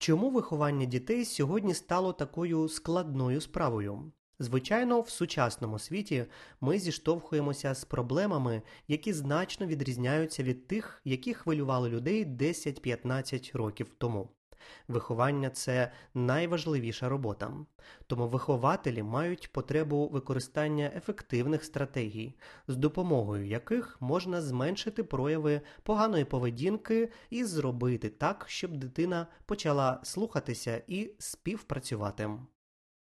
Чому виховання дітей сьогодні стало такою складною справою? Звичайно, в сучасному світі ми зіштовхуємося з проблемами, які значно відрізняються від тих, які хвилювали людей 10-15 років тому. Виховання – це найважливіша робота. Тому вихователі мають потребу використання ефективних стратегій, з допомогою яких можна зменшити прояви поганої поведінки і зробити так, щоб дитина почала слухатися і співпрацювати.